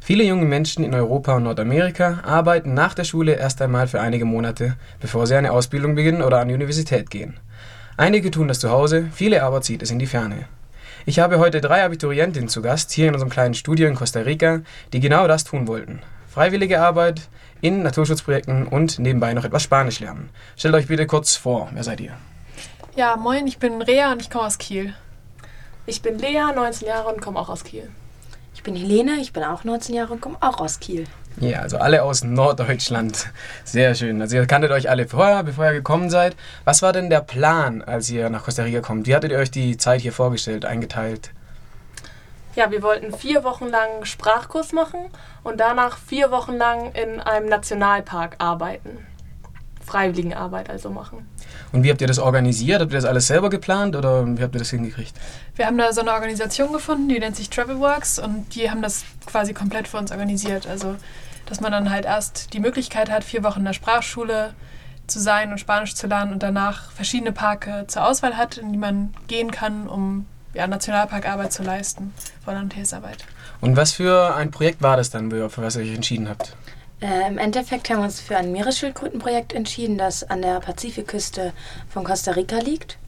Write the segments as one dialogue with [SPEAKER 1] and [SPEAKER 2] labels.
[SPEAKER 1] Viele junge Menschen in Europa und Nordamerika arbeiten nach der Schule erst einmal für einige Monate, bevor sie eine Ausbildung beginnen oder an die Universität gehen. Einige tun das zu Hause, viele aber zieht es in die Ferne. Ich habe heute 3 Abiturientinnen zu Gast, hier in unserem kleinen Studio in Costa Rica, die genau das tun wollten. Freiwillige Arbeit in Naturschutzprojekten und nebenbei noch etwas Spanisch lernen. Stellt euch bitte kurz vor, wer seid ihr?
[SPEAKER 2] Ja, moin, ich bin Rea und ich komme aus Kiel.
[SPEAKER 3] Ich bin Lea, 19 Jahre und komme auch aus Kiel.
[SPEAKER 4] Ich bin Helene, ich bin auch 19 Jahre und komme auch aus Kiel.
[SPEAKER 1] Ja, also alle aus Norddeutschland. Sehr schön. Also ihr kanntet euch alle vorher, bevor ihr gekommen seid. Was war denn der Plan, als ihr nach Costa Rica kommt? Wie hattet ihr euch die Zeit hier vorgestellt, eingeteilt?
[SPEAKER 3] Ja, wir wollten 4 Wochen lang Sprachkurs machen und danach 4 Wochen lang in einem Nationalpark arbeiten. Freiwilligenarbeit also machen.
[SPEAKER 1] Und wie habt ihr das organisiert? Habt ihr das alles selber geplant oder wie habt ihr das hingekriegt?
[SPEAKER 2] Wir haben da so eine Organisation gefunden, die nennt sich Travelworks und die haben das quasi komplett für uns organisiert. Also, dass man dann halt erst die Möglichkeit hat, 4 Wochen in der Sprachschule zu sein und Spanisch zu lernen und danach verschiedene Parke zur Auswahl hat, in die man gehen kann, um Nationalparkarbeit zu leisten, Volunteersarbeit.
[SPEAKER 1] Und was für ein Projekt war das dann, für was ihr euch entschieden habt?
[SPEAKER 4] Im Endeffekt haben wir uns für ein Meeresschildkrötenprojekt entschieden, das an der Pazifikküste von Costa Rica liegt,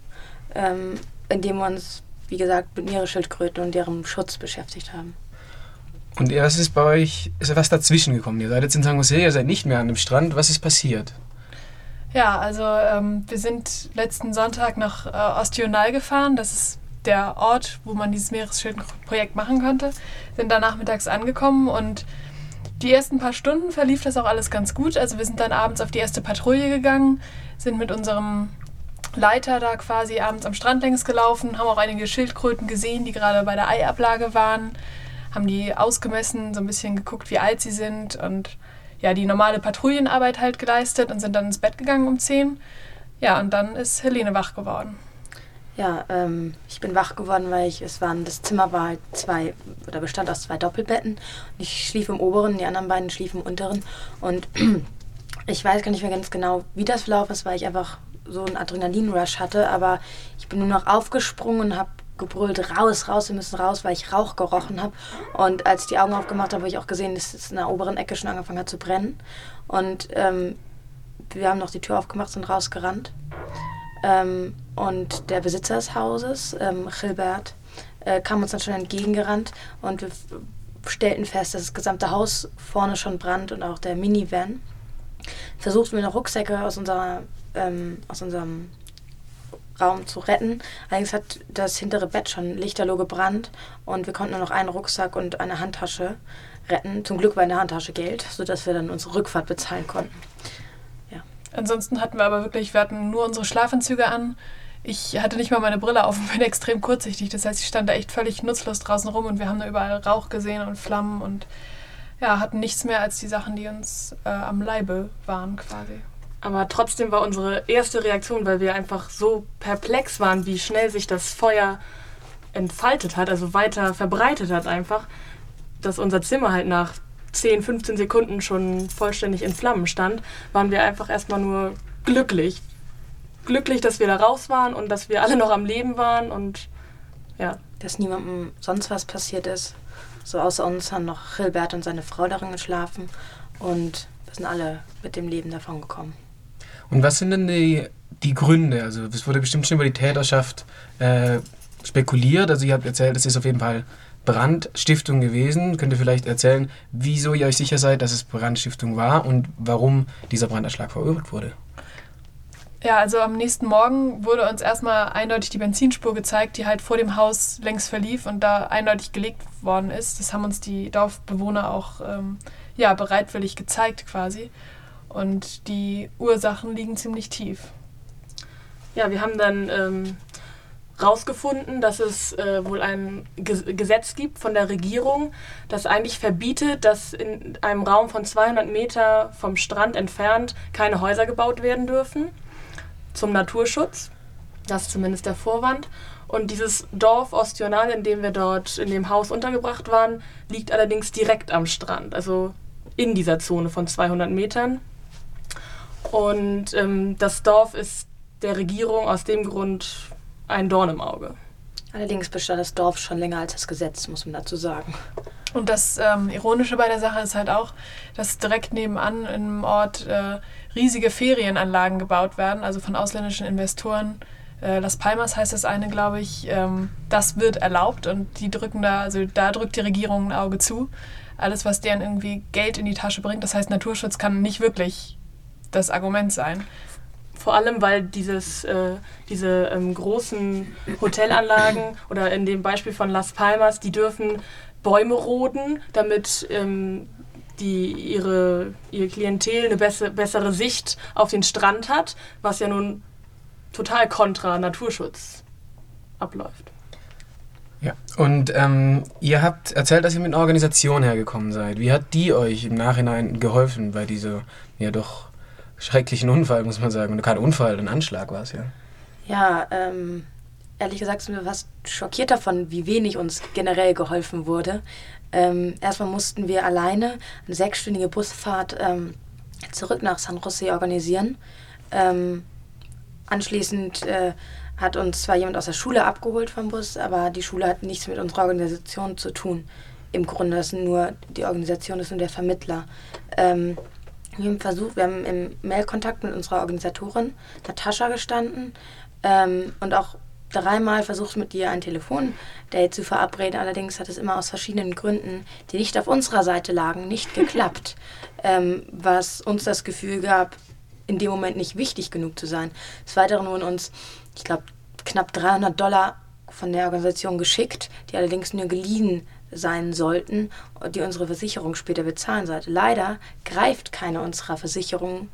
[SPEAKER 4] in dem wir uns, wie gesagt, mit Meeresschildkröten und deren Schutz beschäftigt haben.
[SPEAKER 1] Und was ist bei euch, ist was dazwischen gekommen? Ihr seid jetzt in San Jose, ihr seid nicht mehr an dem Strand. Was ist passiert?
[SPEAKER 2] Ja, also wir sind letzten Sonntag nach Ostional gefahren. Das ist der Ort, wo man dieses Meeresschildkrötenprojekt machen konnte. Sind da nachmittags angekommen und die ersten paar Stunden verlief das auch alles ganz gut. Also wir sind dann abends auf die erste Patrouille gegangen, sind mit unserem Leiter da quasi abends am Strand längs gelaufen, haben auch einige Schildkröten gesehen, die gerade bei der Eiablage waren, haben die ausgemessen, so ein bisschen geguckt, wie alt sie sind und ja, die normale Patrouillenarbeit halt geleistet und sind dann ins Bett gegangen um 10. Ja, und dann ist Helene wach geworden.
[SPEAKER 4] Ja, ich bin wach geworden, weil das Zimmer war halt bestand aus 2 Doppelbetten. Ich schlief im oberen, die anderen beiden schliefen im unteren. Und ich weiß gar nicht mehr ganz genau, wie das verlaufen ist, weil ich einfach so einen Adrenalinrush hatte. Aber ich bin nur noch aufgesprungen und habe gebrüllt, raus, wir müssen raus, weil ich Rauch gerochen habe. Und als ich die Augen aufgemacht habe, habe ich auch gesehen, dass es in der oberen Ecke schon angefangen hat zu brennen. Und wir haben noch die Tür aufgemacht, sind rausgerannt. Und der Besitzer des Hauses, Gilbert, kam uns dann schon entgegengerannt und wir stellten fest, dass das gesamte Haus vorne schon brannt und auch der Minivan. Versuchten wir noch Rucksäcke aus unserem Raum zu retten. Allerdings hat das hintere Bett schon lichterloh gebrannt und wir konnten nur noch einen Rucksack und eine Handtasche retten. Zum Glück war in der Handtasche Geld, sodass wir dann unsere Rückfahrt bezahlen konnten.
[SPEAKER 2] Ansonsten hatten wir nur unsere Schlafanzüge an. Ich hatte nicht mal meine Brille auf und bin extrem kurzsichtig. Das heißt, ich stand da echt völlig nutzlos draußen rum und wir haben da überall Rauch gesehen und Flammen und ja, hatten nichts mehr als die Sachen, die uns am Leibe waren quasi.
[SPEAKER 3] Aber trotzdem war unsere erste Reaktion, weil wir einfach so perplex waren, wie schnell sich das Feuer entfaltet hat, also weiter verbreitet hat einfach, dass unser Zimmer halt nach 10, 15 Sekunden schon vollständig in Flammen stand, waren wir einfach erstmal nur glücklich. Glücklich, dass wir da raus waren und dass wir alle noch am Leben waren und ja.
[SPEAKER 4] Dass niemandem sonst was passiert ist. So außer uns haben noch Gilbert und seine Frau darin geschlafen und wir sind alle mit dem Leben davon gekommen.
[SPEAKER 1] Und was sind denn die Gründe? Also es wurde bestimmt schon über die Täterschaft spekuliert. Also ihr habt erzählt, es ist auf jeden Fall Brandstiftung gewesen. Könnt ihr vielleicht erzählen, wieso ihr euch sicher seid, dass es Brandstiftung war und warum dieser Brandanschlag verursacht wurde?
[SPEAKER 2] Ja, also am nächsten Morgen wurde uns erstmal eindeutig die Benzinspur gezeigt, die halt vor dem Haus längs verlief und da eindeutig gelegt worden ist. Das haben uns die Dorfbewohner auch bereitwillig gezeigt quasi. Und die Ursachen liegen ziemlich tief.
[SPEAKER 3] Ja, wir haben dann rausgefunden, dass es wohl ein Gesetz gibt von der Regierung, das eigentlich verbietet, dass in einem Raum von 200 Meter vom Strand entfernt keine Häuser gebaut werden dürfen zum Naturschutz. Das ist zumindest der Vorwand. Und dieses Dorf Ostional, in dem wir dort in dem Haus untergebracht waren, liegt allerdings direkt am Strand, also in dieser Zone von 200 Metern. Und das Dorf ist der Regierung aus dem Grund ein Dorn im Auge.
[SPEAKER 4] Allerdings bestand das Dorf schon länger als das Gesetz, muss man dazu sagen.
[SPEAKER 2] Und das Ironische bei der Sache ist halt auch, dass direkt nebenan im Ort riesige Ferienanlagen gebaut werden, also von ausländischen Investoren. Las Palmas heißt das eine, glaube ich. Das wird erlaubt und die drücken da drückt die Regierung ein Auge zu. Alles, was deren irgendwie Geld in die Tasche bringt. Das heißt, Naturschutz kann nicht wirklich das Argument sein.
[SPEAKER 3] Vor allem, weil diese großen Hotelanlagen oder in dem Beispiel von Las Palmas, die dürfen Bäume roden, damit ihr Klientel eine bessere Sicht auf den Strand hat, was ja nun total kontra Naturschutz abläuft.
[SPEAKER 1] Ja, und ihr habt erzählt, dass ihr mit einer Organisation hergekommen seid. Wie hat die euch im Nachhinein geholfen bei dieser ja doch schrecklichen Unfall, muss man sagen? Und kein Unfall, ein Anschlag war es ja.
[SPEAKER 4] Ja, ehrlich gesagt sind wir fast schockiert davon, wie wenig uns generell geholfen wurde. Erstmal mussten wir alleine eine 6-stündige Busfahrt zurück nach San José organisieren. Anschließend hat uns zwar jemand aus der Schule abgeholt vom Bus, aber die Schule hat nichts mit unserer Organisation zu tun. Im Grunde ist nur die Organisation, ist nur der Vermittler. Wir haben im Mailkontakt mit unserer Organisatorin Natascha gestanden und auch 3-mal versucht, mit ihr ein Telefondate zu verabreden. Allerdings hat es immer aus verschiedenen Gründen, die nicht auf unserer Seite lagen, nicht geklappt. Was uns das Gefühl gab, in dem Moment nicht wichtig genug zu sein. Des Weiteren wurden uns, ich glaube, knapp $300 von der Organisation geschickt, die allerdings nur geliehen sein sollten, die unsere Versicherung später bezahlen sollte. Leider greift keine unserer Versicherungen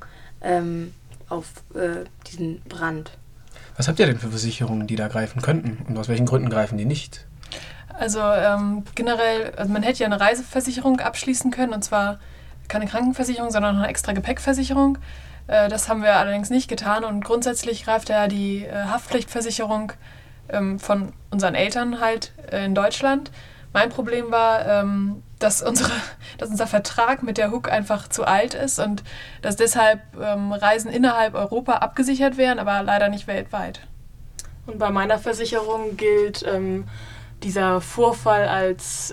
[SPEAKER 4] auf diesen Brand.
[SPEAKER 1] Was habt ihr denn für Versicherungen, die da greifen könnten? Und aus welchen Gründen greifen die nicht?
[SPEAKER 2] Also generell, man hätte ja eine Reiseversicherung abschließen können, und zwar keine Krankenversicherung, sondern eine extra Gepäckversicherung. Das haben wir allerdings nicht getan und grundsätzlich greift ja die Haftpflichtversicherung von unseren Eltern halt in Deutschland. Mein Problem war, dass unser Vertrag mit der HUK einfach zu alt ist und dass deshalb Reisen innerhalb Europa abgesichert wären, aber leider nicht weltweit.
[SPEAKER 3] Und bei meiner Versicherung gilt dieser Vorfall als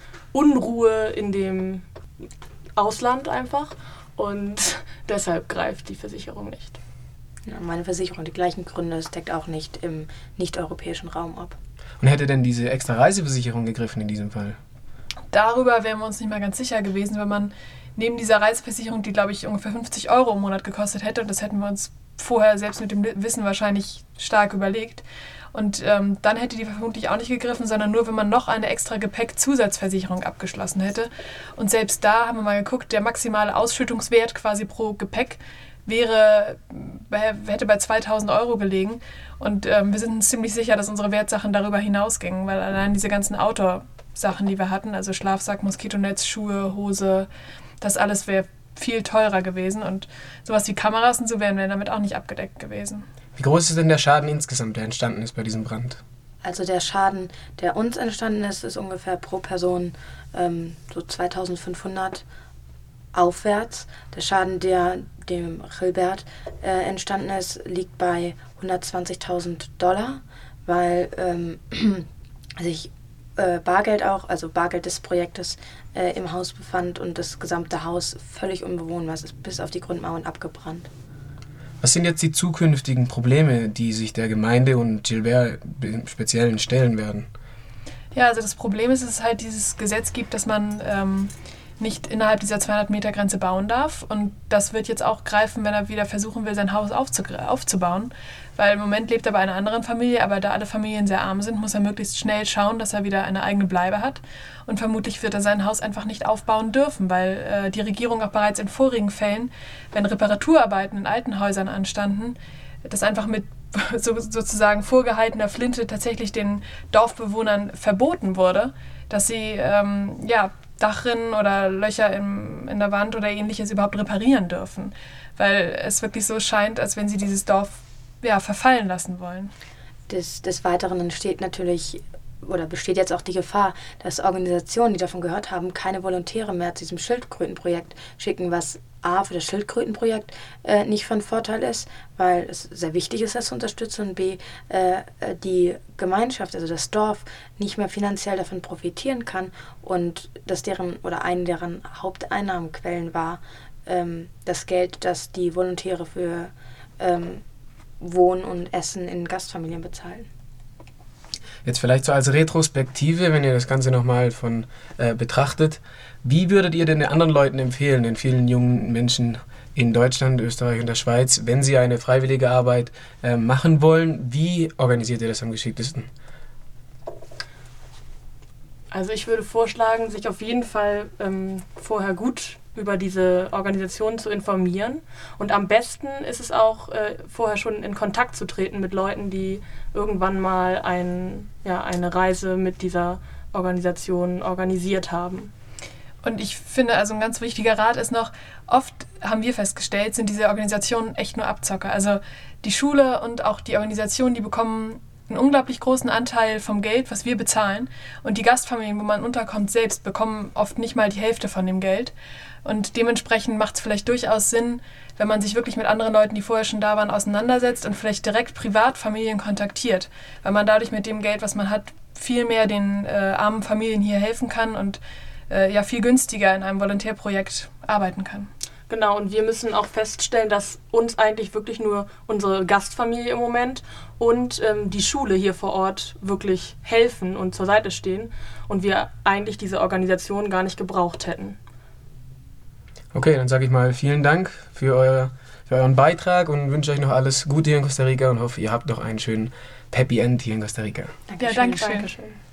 [SPEAKER 3] Unruhe in dem Ausland einfach und deshalb greift die Versicherung nicht.
[SPEAKER 4] Ja, meine Versicherung, die gleichen Gründe, es deckt auch nicht im nicht-europäischen Raum ab.
[SPEAKER 1] Und hätte denn diese extra Reiseversicherung gegriffen in diesem Fall?
[SPEAKER 2] Darüber wären wir uns nicht mal ganz sicher gewesen, wenn man neben dieser Reiseversicherung, die glaube ich ungefähr 50 € im Monat gekostet hätte, und das hätten wir uns vorher selbst mit dem Wissen wahrscheinlich stark überlegt. Und dann hätte die vermutlich auch nicht gegriffen, sondern nur, wenn man noch eine extra Gepäck-Zusatzversicherung abgeschlossen hätte. Und selbst da haben wir mal geguckt, der maximale Ausschüttungswert quasi pro Gepäck hätte bei 2.000 € gelegen. Und wir sind uns ziemlich sicher, dass unsere Wertsachen darüber hinausgingen, weil allein diese ganzen Outdoor-Sachen, die wir hatten, also Schlafsack, Moskitonetz, Schuhe, Hose, das alles wäre viel teurer gewesen. Und sowas wie Kameras und so wären wir damit auch nicht abgedeckt gewesen.
[SPEAKER 1] Wie groß ist denn der Schaden insgesamt, der entstanden ist bei diesem Brand?
[SPEAKER 4] Also der Schaden, der uns entstanden ist, ist ungefähr pro Person so 2.500 aufwärts. Der Schaden, der dem Gilbert entstanden ist, liegt bei $120.000, weil sich Bargeld auch, also Bargeld des Projektes, im Haus befand und das gesamte Haus völlig unbewohnbar ist, bis auf die Grundmauern abgebrannt.
[SPEAKER 1] Was sind jetzt die zukünftigen Probleme, die sich der Gemeinde und Gilbert im Speziellen stellen werden?
[SPEAKER 2] Ja, also das Problem ist, dass es halt dieses Gesetz gibt, dass man nicht innerhalb dieser 200-Meter-Grenze bauen darf. Und das wird jetzt auch greifen, wenn er wieder versuchen will, sein Haus aufzubauen. Weil im Moment lebt er bei einer anderen Familie, aber da alle Familien sehr arm sind, muss er möglichst schnell schauen, dass er wieder eine eigene Bleibe hat. Und vermutlich wird er sein Haus einfach nicht aufbauen dürfen, weil die Regierung auch bereits in vorigen Fällen, wenn Reparaturarbeiten in alten Häusern anstanden, das einfach mit sozusagen vorgehaltener Flinte tatsächlich den Dorfbewohnern verboten wurde, dass sie Dachrinnen oder Löcher in der Wand oder ähnliches überhaupt reparieren dürfen. Weil es wirklich so scheint, als wenn sie dieses Dorf verfallen lassen wollen.
[SPEAKER 4] Des Weiteren entsteht natürlich oder besteht jetzt auch die Gefahr, dass Organisationen, die davon gehört haben, keine Volontäre mehr zu diesem Schildkrötenprojekt schicken, was A, für das Schildkrötenprojekt nicht von Vorteil ist, weil es sehr wichtig ist, das zu unterstützen, und B, die Gemeinschaft, also das Dorf, nicht mehr finanziell davon profitieren kann und dass eine deren Haupteinnahmenquellen war, das Geld, das die Volontäre für Wohnen und Essen in Gastfamilien bezahlen.
[SPEAKER 1] Jetzt vielleicht so als Retrospektive, wenn ihr das Ganze nochmal betrachtet, wie würdet ihr denn den anderen Leuten empfehlen, den vielen jungen Menschen in Deutschland, Österreich und der Schweiz, wenn sie eine freiwillige Arbeit machen wollen, wie organisiert ihr das am geschicktesten?
[SPEAKER 3] Also ich würde vorschlagen, sich auf jeden Fall vorher gut über diese Organisation zu informieren. Und am besten ist es auch, vorher schon in Kontakt zu treten mit Leuten, die irgendwann mal eine Reise mit dieser Organisation organisiert haben.
[SPEAKER 2] Und ich finde, also ein ganz wichtiger Rat ist noch, oft haben wir festgestellt, sind diese Organisationen echt nur Abzocker. Also die Schule und auch die Organisation, die bekommen einen unglaublich großen Anteil vom Geld, was wir bezahlen. Und die Gastfamilien, wo man unterkommt, selbst bekommen oft nicht mal die Hälfte von dem Geld. Und dementsprechend macht es vielleicht durchaus Sinn, wenn man sich wirklich mit anderen Leuten, die vorher schon da waren, auseinandersetzt und vielleicht direkt privat Familien kontaktiert. Weil man dadurch mit dem Geld, was man hat, viel mehr den armen Familien hier helfen kann und viel günstiger in einem Volontärprojekt arbeiten kann.
[SPEAKER 3] Genau, und wir müssen auch feststellen, dass uns eigentlich wirklich nur unsere Gastfamilie im Moment und die Schule hier vor Ort wirklich helfen und zur Seite stehen und wir eigentlich diese Organisation gar nicht gebraucht hätten.
[SPEAKER 1] Okay, dann sage ich mal vielen Dank für euren Beitrag und wünsche euch noch alles Gute hier in Costa Rica und hoffe, ihr habt noch einen schönen Happy End hier in Costa Rica.
[SPEAKER 2] Dankeschön.
[SPEAKER 3] Dankeschön.